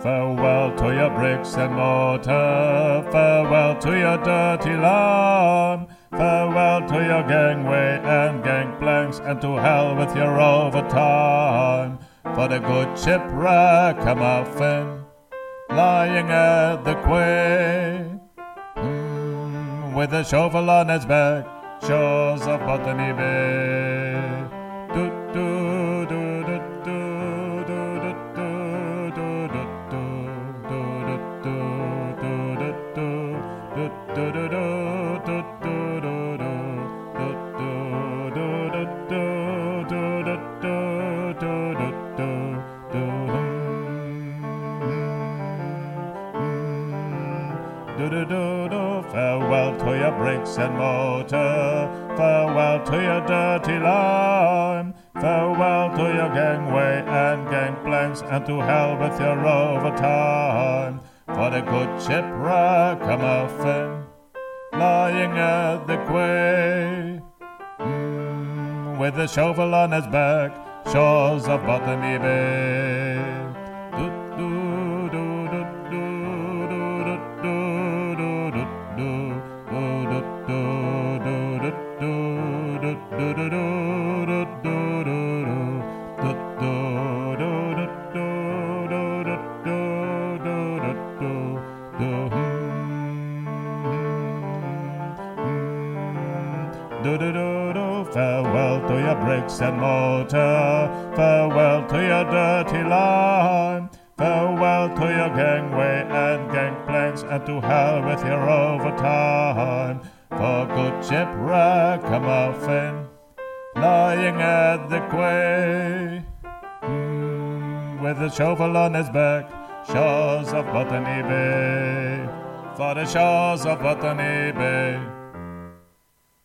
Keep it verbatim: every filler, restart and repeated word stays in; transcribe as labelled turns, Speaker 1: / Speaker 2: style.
Speaker 1: Farewell to your bricks and mortar, farewell to your dirty lime, farewell to your gangway and gangplanks, and to hell with your overtime. For the good shipwreck a muffin, lying at the quay, mm, with a shovel on its back, shores of Botany Bay. Do, do, do, do, do, do, do, do, do, farewell to your bricks and mortar, farewell to your dirty lime, farewell to your gangway and gangplanks, and to hell with your overtime. For the good shipwreck a muffin, lying at the quay, mm, with a shovel on his back, shores of Botany Bay. Do, do, do, do, do, do, do, do, do, farewell to your bricks and mortar, farewell to your dirty lime, farewell to your gangway and gangplanks, and to hell with your overtime. For good shipwreck a muffin, lying at the quay, mm, with a shovel on his back, shores of Botany Bay. For the shores of Botany Bay.